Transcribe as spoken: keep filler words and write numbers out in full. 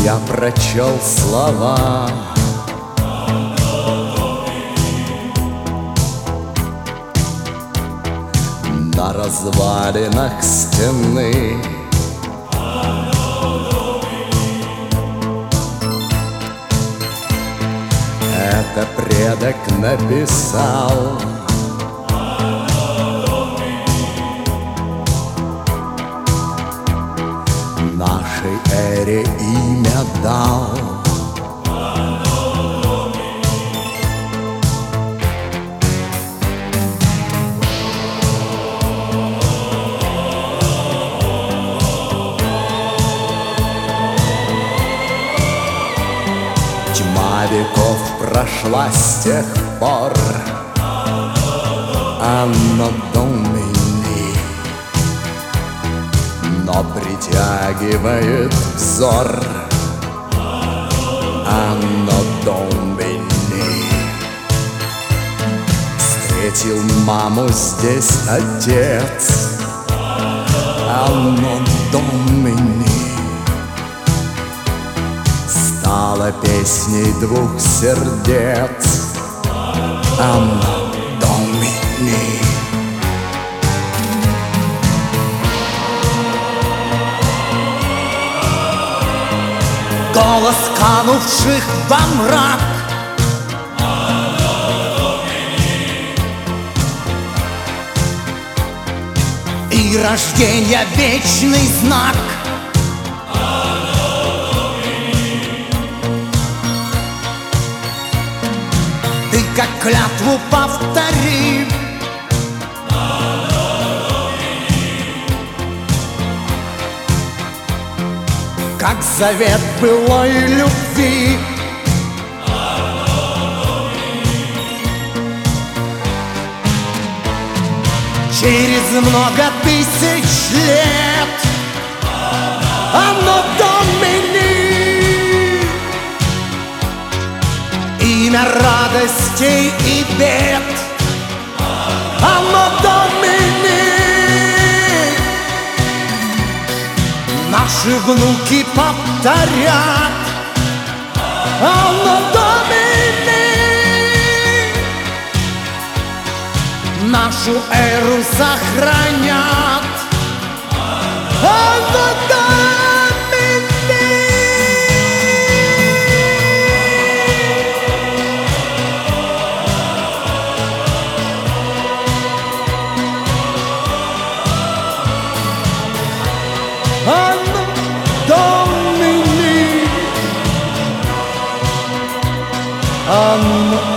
Я прочел слова на развалинах стены. Это предок написал. Нашей эре имя дал. Тьма веков прошла с тех пор. Анно Домини, но притягивает взор. Анно Домини. Встретил маму здесь отец. Анно Домини. Стала песней двух сердец. Анно Домини. Голос канувших во мрак. И рождения вечный знак. Ты как клятву повтори. Как завет былой любви. Через много тысяч лет. Анно Домини. Имя радостей и бед. Анно Домини. Наши внуки повторят. Анно Домини. Нашу эру сохранят. Анно Домини. Anno Domini. Anno